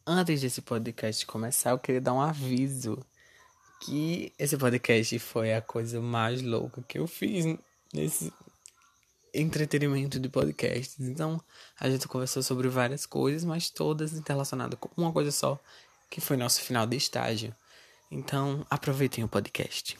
Antes desse podcast começar, eu queria dar um aviso que esse podcast foi a coisa mais louca que eu fiz nesse entretenimento de podcasts. Então, a gente conversou sobre várias coisas, mas todas interrelacionadas com uma coisa só, que foi nosso final de estágio. Então, aproveitem o podcast.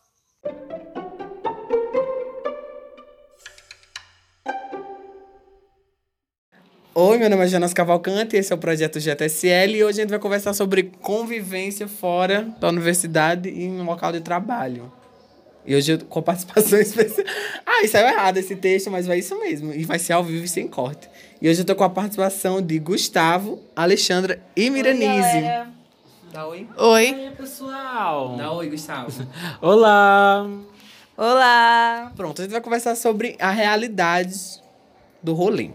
Oi, meu nome é Jonas Cavalcante, esse é o projeto GTSL e hoje a gente vai conversar sobre convivência fora da universidade e em um local de trabalho. E hoje com participação especial. Ah, saiu errado esse texto, mas vai isso mesmo. E vai ser ao vivo e sem corte. E hoje eu tô com a participação de Gustavo, Alexandra e Miranise. Dá oi. Oi. E aí, pessoal? Dá oi, Gustavo. Olá! Olá. Pronto, a gente vai conversar sobre a realidade do rolê.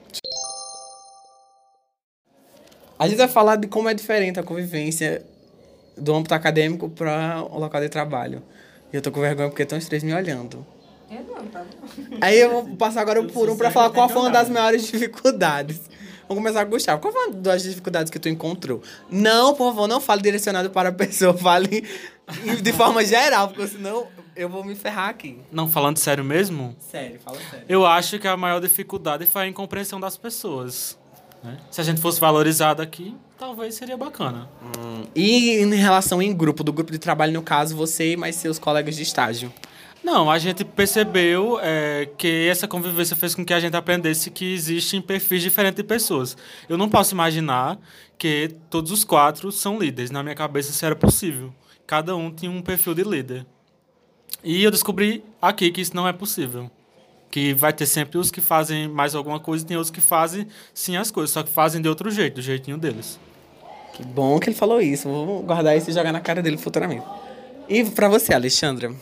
A gente vai falar de como é diferente a convivência do âmbito acadêmico para o local de trabalho. E eu tô com vergonha porque estão os três me olhando. Eu não, tá? Aí eu vou passar agora por um para falar qual foi uma das maiores dificuldades. Vamos começar com o Gustavo. Qual foi uma das dificuldades que tu encontrou? Não, por favor, não fale direcionado para a pessoa. Fale de forma geral, porque senão eu vou me ferrar aqui. Não, falando sério mesmo, Sério, fala sério. eu acho que a maior dificuldade foi a incompreensão das pessoas. Né? Se a gente fosse valorizado aqui, talvez seria bacana. E em relação em grupo, do grupo de trabalho, no caso, você e mais seus colegas de estágio? Não, a gente percebeu que essa convivência fez com que a gente aprendesse que existem perfis diferentes de pessoas. Eu não posso imaginar que todos os quatro são líderes. Na minha cabeça isso era possível. Cada um tinha um perfil de líder. E eu descobri aqui que isso não é possível. Que vai ter sempre os que fazem mais alguma coisa e tem outros que fazem sim as coisas, só que fazem de outro jeito, do jeitinho deles. Que bom que ele falou isso. Vou guardar isso e jogar na cara dele futuramente. E pra você, Alexandra?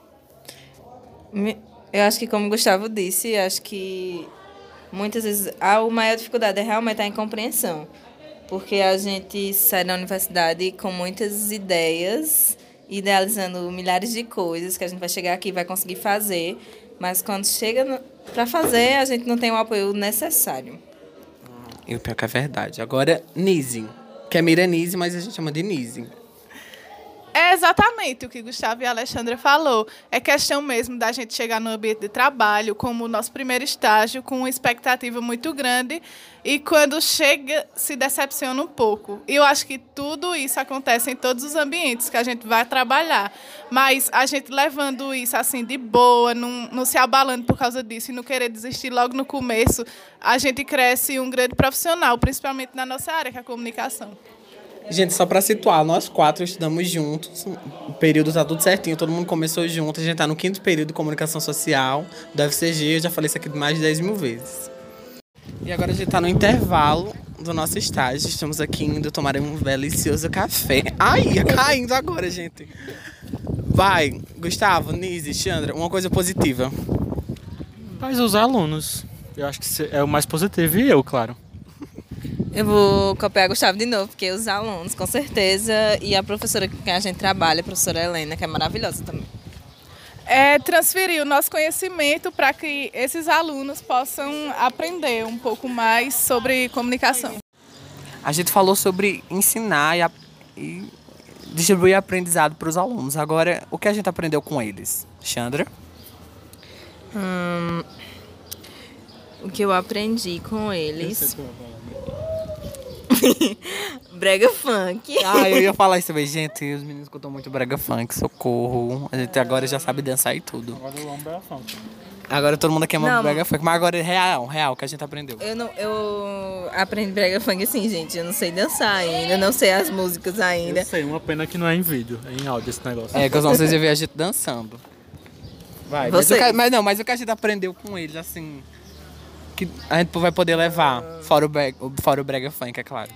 Eu acho que, como o Gustavo disse, acho que muitas vezes a maior dificuldade é realmente a incompreensão. Porque a gente sai da universidade com muitas ideias, idealizando milhares de coisas que a gente vai chegar aqui e vai conseguir fazer. Mas quando chega para fazer, a gente não tem o apoio necessário. E o pior que é verdade. Agora, Nise. Que é Miranise, mas a gente chama de Nise. É exatamente o que Gustavo e a Alexandra falou. É questão mesmo da gente chegar no ambiente de trabalho, como o nosso primeiro estágio, com uma expectativa muito grande, e quando chega, se decepciona um pouco. E eu acho que tudo isso acontece em todos os ambientes que a gente vai trabalhar. Mas a gente levando isso assim de boa, não se abalando por causa disso e não querer desistir logo no começo, a gente cresce um grande profissional, principalmente na nossa área, que é a comunicação. Gente, só pra situar, nós quatro estudamos juntos, o período tá tudo certinho, todo mundo começou junto, a gente tá no 5º período de comunicação social do FCG, eu já falei isso aqui mais de 10 mil vezes. E agora a gente tá no intervalo do nosso estágio, estamos aqui indo tomar um delicioso café. Ai, ia caindo agora, gente. Vai, Gustavo, Nise, Xandra, uma coisa positiva. Mas os alunos, eu acho que é o mais positivo e eu, claro. Eu vou copiar Gustavo de novo, porque os alunos, com certeza, e a professora com quem a gente trabalha, a professora Helena, que é maravilhosa também. É transferir o nosso conhecimento para que esses alunos possam aprender um pouco mais sobre comunicação. A gente falou sobre ensinar e distribuir aprendizado para os alunos. Agora, o que a gente aprendeu com eles? Xandra? O que eu aprendi com eles... Brega funk. Ah, eu ia falar isso também. Gente, os meninos escutam muito brega funk, socorro. A gente agora já sabe dançar e tudo. Agora eu amo brega funk. Agora todo mundo aqui ama Não, brega funk, mas agora é real, que a gente aprendeu. Eu aprendi brega funk assim, gente. Eu não sei dançar ainda, não sei as músicas ainda. Eu sei, uma pena que não é em vídeo, é em áudio esse negócio. É, que vocês iam ver a gente dançando. Vai, mas o que a gente aprendeu com eles, assim, que a gente vai poder levar, fora o brega funk, é claro.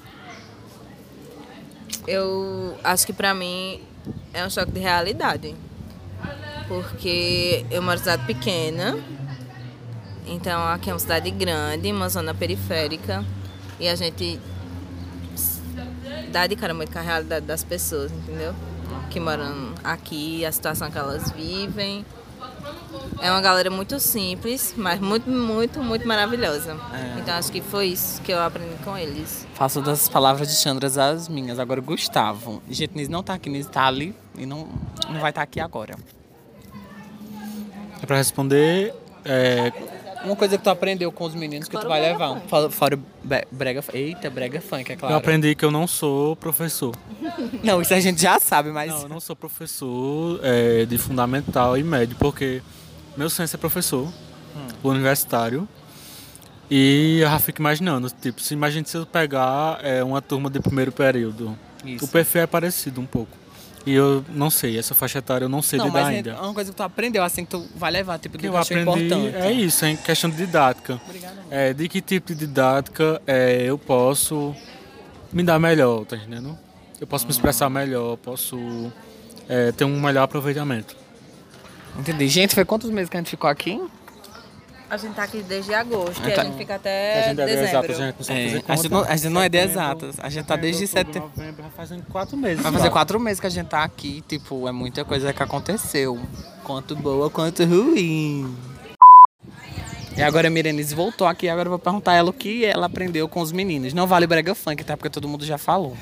Eu acho que pra mim é um choque de realidade. Porque eu moro em cidade pequena, então aqui é uma cidade grande, uma zona periférica, e a gente dá de cara muito com a realidade das pessoas, entendeu? Que moram aqui, a situação que elas vivem. É uma galera muito simples, mas muito, muito, muito maravilhosa. Então acho que foi isso que eu aprendi com eles. Faço das palavras de Chandra as minhas. Agora o Gustavo. Gente, Nise não tá aqui, Nise tá ali e não vai estar aqui agora. É pra responder... Uma coisa que tu aprendeu com os meninos que tu vai levar. Fora brega... Eita, brega funk, é claro. Eu aprendi que eu não sou professor. Não, isso a gente já sabe, mas... Não, eu não sou professor de fundamental e médio, porque meu sonho é ser professor universitário. E eu já fico imaginando, tipo, imagina se eu pegar uma turma de primeiro período. Isso. O perfil é parecido um pouco. E eu não sei, essa faixa etária eu não sei lidar ainda. É uma coisa que tu aprendeu, assim, que tu vai levar, tipo, Que de eu que achou aprendi importante. é isso, é em questão de didática. Obrigado. De que tipo de didática eu posso me dar melhor, tá entendendo? Eu posso me expressar melhor, posso ter um melhor aproveitamento. Entendi. Gente, foi quantos meses que a gente ficou aqui? A gente tá aqui desde agosto e tá. a gente fica até dezembro. Exato, a gente não sabe fazer conta. A gente não é de exatas. A gente tá desde setembro. Novembro, já fazem 4 meses. Vai fazer 4 meses que a gente tá aqui. Tipo, é muita coisa que aconteceu. Quanto boa, quanto ruim. E agora a Mirenise voltou aqui. Agora eu vou perguntar a ela o que ela aprendeu com os meninos. Não vale brega funk, tá? Porque todo mundo já falou.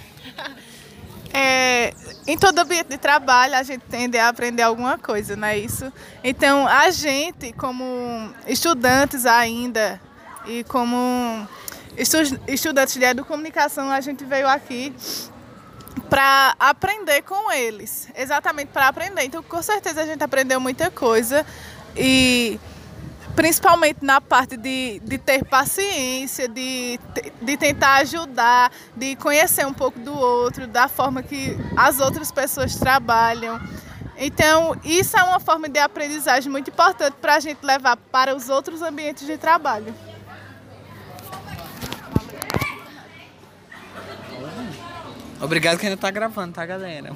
Em todo ambiente de trabalho, a gente tende a aprender alguma coisa, não é isso? Então, a gente, como estudantes ainda e como estudantes de educomunicação, a gente veio aqui para aprender com eles, exatamente para aprender. Então, com certeza, a gente aprendeu muita coisa e principalmente na parte de ter paciência, de tentar ajudar, de conhecer um pouco do outro, da forma que as outras pessoas trabalham. Então, isso é uma forma de aprendizagem muito importante para a gente levar para os outros ambientes de trabalho. Obrigado que ainda tá gravando, tá, galera?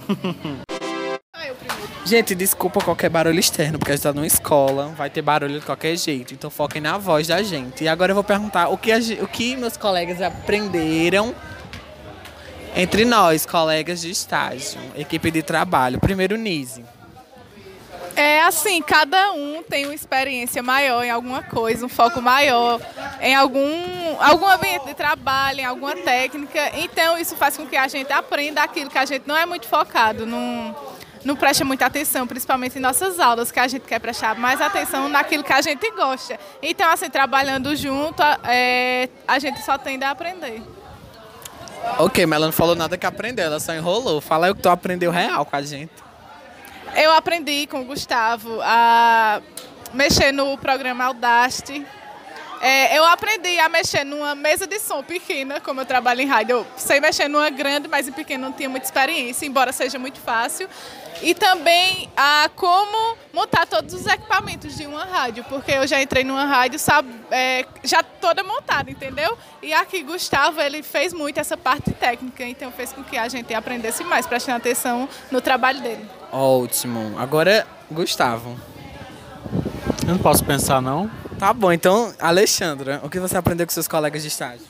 Gente, desculpa qualquer barulho externo, porque a gente tá numa escola, vai ter barulho de qualquer jeito, então foquem na voz da gente. E agora eu vou perguntar o que meus colegas aprenderam entre nós, colegas de estágio, equipe de trabalho. Primeiro, Nise. É assim, cada um tem uma experiência maior em alguma coisa, um foco maior em algum ambiente de trabalho, em alguma técnica. Então, isso faz com que a gente aprenda aquilo que a gente não é muito focado, não presta muita atenção, principalmente em nossas aulas, que a gente quer prestar mais atenção naquilo que a gente gosta. Então, assim, trabalhando junto, a gente só tende a aprender. Ok, mas ela não falou nada que aprendeu, ela só enrolou. Fala aí o que tu aprendeu real com a gente. Eu aprendi com o Gustavo a mexer no programa Audacity. Eu aprendi a mexer numa mesa de som pequena, como eu trabalho em rádio. Eu sei mexer numa grande, mas em pequena não tinha muita experiência, embora seja muito fácil. E também a como montar todos os equipamentos de uma rádio, porque eu já entrei numa rádio já toda montada, entendeu? E aqui Gustavo, ele fez muito essa parte técnica, então fez com que a gente aprendesse mais, prestando atenção no trabalho dele. Ótimo. Agora, Gustavo. Eu não posso pensar, não. Tá bom, então, Alexandra, o que você aprendeu com seus colegas de estágio?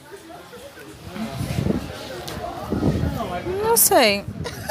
Não sei.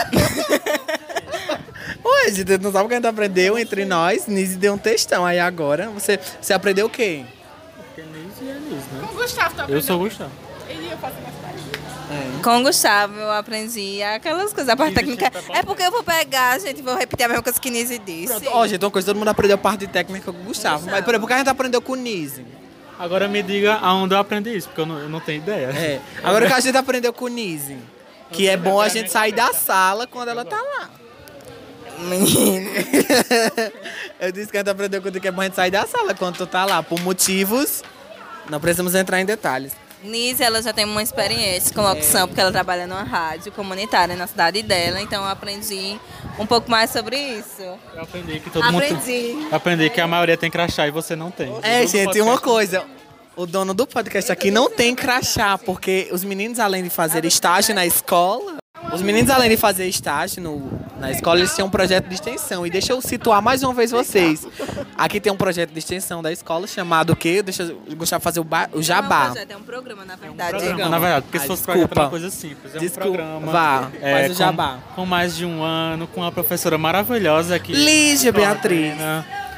Ué, gente, não sabe o que a gente aprendeu entre nós? Nise deu um textão, aí agora você aprendeu o quê? Porque Nise é Nise, né? Com o Gustavo, tá aprendendo? Eu sou o Gustavo. E eu faço mais parte. Com o Gustavo eu aprendi aquelas coisas, a parte técnica. É porque eu vou pegar, gente, vou repetir a mesma coisa que Nise disse. Ó, gente, uma coisa, todo mundo aprendeu a parte técnica com o Gustavo. Mas, por exemplo, o que a gente aprendeu com o Nise? Agora me diga aonde eu aprendi isso, porque eu não tenho ideia. Agora o que a gente aprendeu com o Nise? Que é bom a gente sair da sala quando ela tá lá. Menino. Eu disse que a gente aprendeu que é bom a gente sair da sala quando tu tá lá. Por motivos, não precisamos entrar em detalhes. Nise, ela já tem uma experiência com locução, porque ela trabalha numa rádio comunitária na cidade dela, então eu aprendi um pouco mais sobre isso. Eu aprendi que todo mundo... Aprendi que a maioria tem crachá e você não tem. Gente, uma coisa. O dono do podcast aqui não tem crachá, porque os meninos, além de fazer estágio na escola... Os meninos, além de fazer estágio na escola, eles têm um projeto de extensão. E deixa eu situar mais uma vez vocês. Aqui tem um projeto de extensão da escola chamado o quê? Deixa eu gostar de fazer o jabá. É um programa, na verdade. programa. Na verdade, porque se fosse projeto desculpa. é uma coisa simples. É um programa. Vá, faz o jabá. Com mais de um ano, com uma professora maravilhosa aqui. Lígia Beatriz.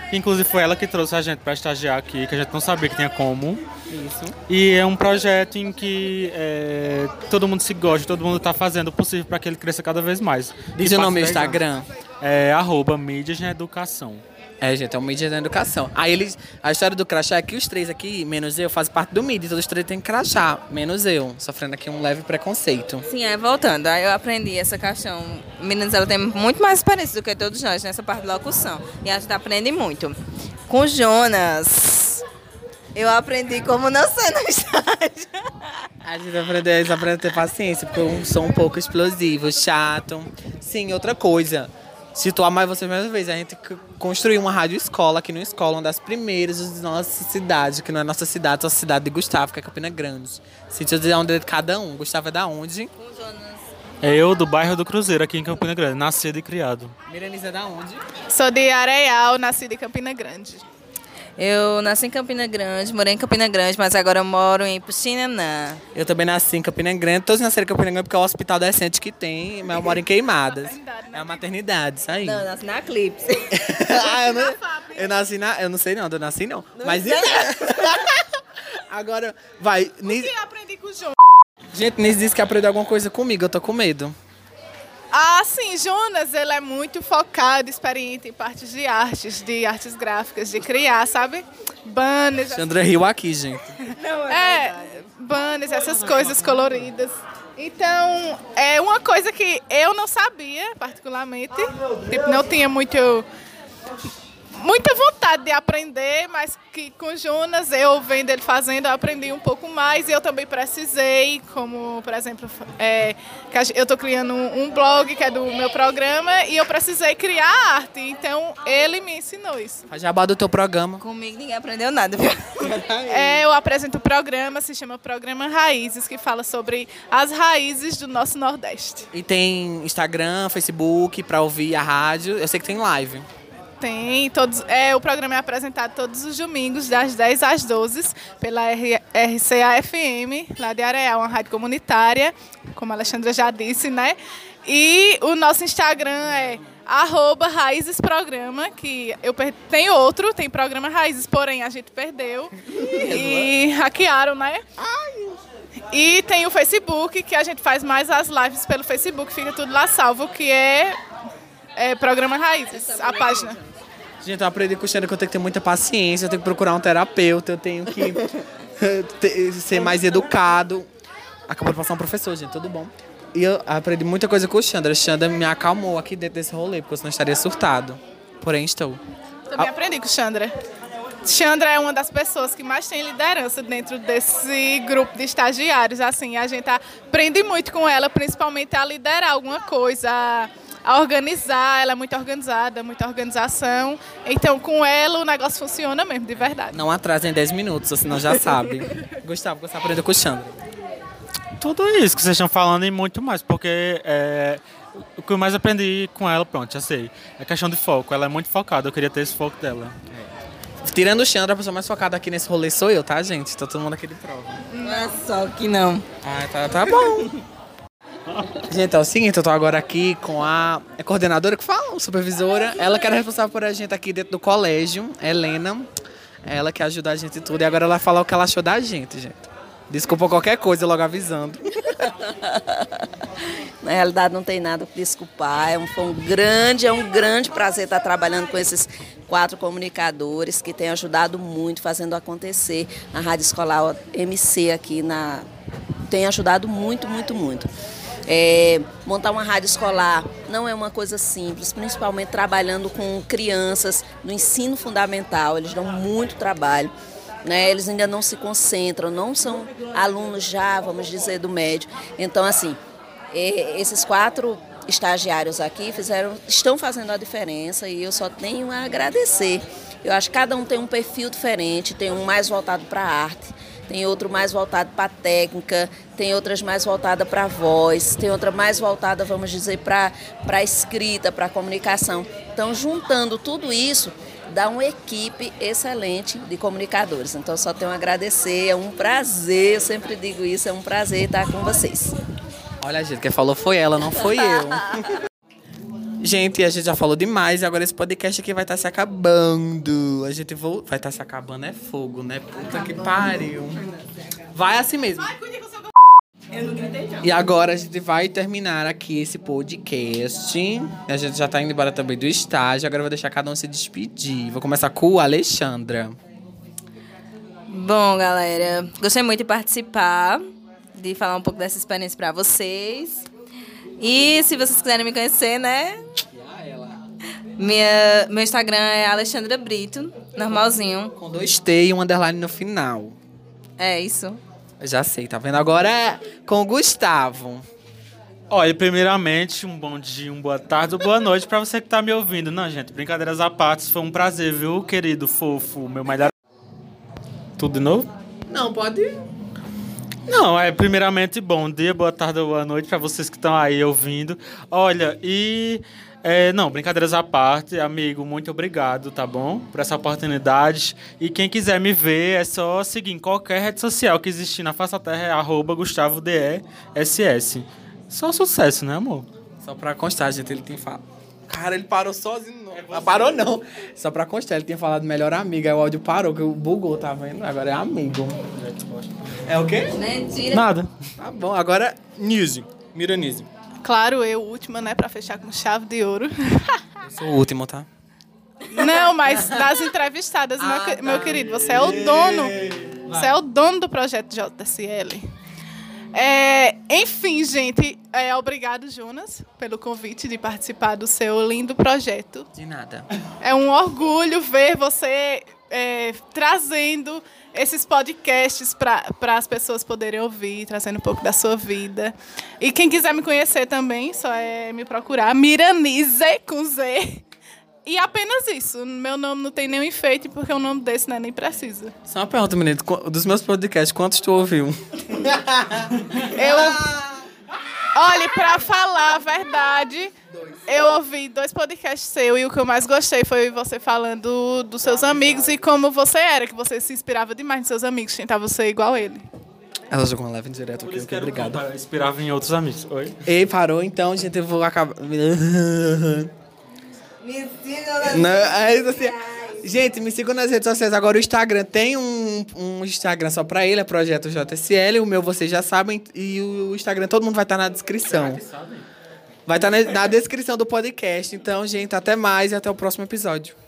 Inclusive foi ela que trouxe a gente para estagiar aqui, que a gente não sabia que tinha como. Isso. E é um projeto em que todo mundo se gosta, todo mundo está fazendo o possível para que ele cresça cada vez mais. Diz o nome do Instagram. É @mídias na educação. Gente, é o Mídia da Educação. Aí a história do crachá é que os 3 aqui, menos eu, fazem parte do Mídia. Todos os 3 têm crachá, menos eu. Sofrendo aqui um leve preconceito. Sim, voltando. Aí eu aprendi essa questão. Meninas, ela tem muito mais experiência do que todos nós nessa parte de locução. E a gente aprende muito. Com o Jonas, eu aprendi como não ser no estágio. A gente aprende a ter paciência, porque eu sou um pouco explosivo, chato. Sim, outra coisa. Situar mais você mais uma vez. A gente construiu uma rádio escola aqui no escola, uma das primeiras da nossa cidade, que não é nossa cidade, é a cidade de Gustavo, que é Campina Grande. Sítio de onde é de cada um. Gustavo é da onde? Eu, do bairro do Cruzeiro, aqui em Campina Grande, nascido e criado. Miraniza é da onde? Sou de Areal, nascida em Campina Grande. Eu nasci em Campina Grande, morei em Campina Grande, mas agora eu moro em Puxinanã. Eu também nasci em Campina Grande. Todos nasceram em Campina Grande porque é o hospital decente que tem, mas eu moro em Queimadas. É a maternidade, isso aí. Não, eu nasci na Eclipse. Eu nasci na... Eu não sei não, eu nasci não. Mas... Agora, vai... O que eu aprendi com o Jonas? Gente, Nis disse que aprendeu alguma coisa comigo, eu tô com medo. Ah, sim, Jonas, ele é muito focado, experiente em partes de artes gráficas, de criar, sabe? Banners. Sandra riu aqui, gente. Banners, essas coisas coloridas. Então, é uma coisa que eu não sabia, particularmente. Tipo, não tinha muita vontade de aprender, mas que com o Jonas, eu vendo ele fazendo, eu aprendi um pouco mais. E eu também precisei, como, por exemplo, eu estou criando um blog que é do meu programa e eu precisei criar arte. Então, ele me ensinou isso. Faz jabá do teu programa. Comigo ninguém aprendeu nada, viu? Eu apresento o programa, se chama Programa Raízes, que fala sobre as raízes do nosso Nordeste. E tem Instagram, Facebook, pra ouvir a rádio. Eu sei que tem live. Tem, o programa é apresentado todos os domingos, das 10 às 12, pela RCA-FM, lá de Areal, uma rádio comunitária, como a Alexandra já disse, né? E o nosso Instagram é @raízesprograma, que tem outro, tem programa Raízes, porém a gente perdeu e hackearam, né? E tem o Facebook, que a gente faz mais as lives pelo Facebook, fica tudo lá salvo, que é Programa Raízes, a página. Gente, eu aprendi com o Xandra que eu tenho que ter muita paciência, eu tenho que procurar um terapeuta, eu tenho que ser mais educado. Acabou de passar um professor, gente, tudo bom. E eu aprendi muita coisa com o Xandra. O Xandra me acalmou aqui dentro desse rolê, porque eu senão estaria surtado. Porém, estou. Também aprendi com o Xandra. Xandra é uma das pessoas que mais tem liderança dentro desse grupo de estagiários. Assim, a gente aprende muito com ela, principalmente a liderar alguma coisa, a organizar. Ela é muito organizada, muita organização. Então, com ela, o negócio funciona mesmo, de verdade. Não atrasem 10 minutos, senão já sabe. Gustavo, você aprendeu com o Xandra? Tudo isso que vocês estão falando e muito mais, porque o que eu mais aprendi com ela, pronto, já sei. É questão de foco, ela é muito focada, eu queria ter esse foco dela. Tirando o Xandra, a pessoa mais focada aqui nesse rolê sou eu, tá, gente? Tá todo mundo aqui de prova. Não é só que não. Tá bom. Gente, é o seguinte, eu tô agora aqui com a coordenadora que fala, supervisora. Ela que era responsável por a gente aqui dentro do colégio, Helena. Ela que ajuda a gente e tudo. E agora ela vai falar o que ela achou da gente, gente. Desculpa qualquer coisa, logo avisando. Na realidade, não tem nada para desculpar. É um grande prazer estar trabalhando com esses 4 comunicadores que têm ajudado muito, fazendo acontecer. A Rádio Escolar MC aqui tem ajudado muito. Montar uma rádio escolar não é uma coisa simples, principalmente trabalhando com crianças no ensino fundamental. Eles dão muito trabalho. Né, eles ainda não se concentram, não são alunos já, vamos dizer, do médio. Então, assim, esses 4 estagiários aqui estão fazendo a diferença e eu só tenho a agradecer. Eu acho que cada um tem um perfil diferente, tem um mais voltado para a arte, tem outro mais voltado para a técnica, tem outras mais voltadas para a voz, tem outra mais voltada, vamos dizer, para a escrita, para a comunicação. Então, juntando tudo isso, dá uma equipe excelente de comunicadores. Então, só tenho a agradecer, é um prazer, eu sempre digo isso, é um prazer estar com vocês. Olha, gente, quem falou foi ela, não foi eu. Gente, a gente já falou demais e agora esse podcast aqui vai estar se acabando. A gente vai estar se acabando, é fogo, né? Puta que pariu. Vai assim mesmo. E agora a gente vai terminar aqui esse podcast. A gente já tá indo embora também do estágio. Agora eu vou deixar cada um se despedir. Vou começar com a Alexandra. Bom, galera, gostei muito de participar, de falar um pouco dessa experiência pra vocês. E se vocês quiserem me conhecer, né? Meu Instagram é Alexandra Brito, normalzinho. Com 2 T e um underline no final. É isso. Eu já sei, tá vendo? Agora é com o Gustavo. Olha, primeiramente, um bom dia, uma boa tarde ou boa noite pra você que tá me ouvindo. Não, gente, brincadeiras à parte, foi um prazer, viu, querido, fofo, meu melhor... Tudo de novo? Não, pode... Não, primeiramente, bom dia, boa tarde ou boa noite pra vocês que estão aí ouvindo. Olha, não, brincadeiras à parte, amigo, muito obrigado, tá bom? Por essa oportunidade. E quem quiser me ver, é só seguir em qualquer rede social que existir na face da terra, é @GustavoDESS. Só sucesso, né, amor? Só pra constar, gente, ele tem falado... Cara, ele parou sozinho. Não parou, não. Só pra constar, ele tinha falado melhor amiga. Aí o áudio parou, que bugou, tá vendo? Agora é amigo. É o quê? Mentira. Nada. Tá bom, agora Nise. Mira Nise. Claro, eu, última, né? Pra fechar com chave de ouro. Eu sou o último, tá? Não, mas das entrevistadas, meu querido, você é o dono. Você é o dono do projeto JSL. Enfim, gente, obrigado, Jonas, pelo convite de participar do seu lindo projeto. De nada. É um orgulho ver você trazendo esses podcasts para as pessoas poderem ouvir, trazendo um pouco da sua vida. E quem quiser me conhecer também, só é me procurar. Miranize, com Z. E apenas isso. Meu nome não tem nenhum enfeite, porque um nome desse não é nem precisa. Só uma pergunta, menino. Dos meus podcasts, quantos tu ouviu? Olha, pra falar a verdade, eu ouvi 2 podcasts seus e o que eu mais gostei foi você falando dos seus amigos e como você era, que você se inspirava demais nos seus amigos, tentava ser igual a ele. Ela jogou uma leve direto aqui, ok, obrigado. Eu inspirava em outros amigos. Oi? Ei, parou, então, gente, eu vou acabar... Não, é isso assim. Gente, me sigam nas redes sociais. Agora o Instagram tem um Instagram só pra ele, é Projeto JSL. O meu vocês já sabem. E o Instagram todo mundo vai estar na descrição. Vai estar na descrição do podcast. Então, gente, até mais e até o próximo episódio.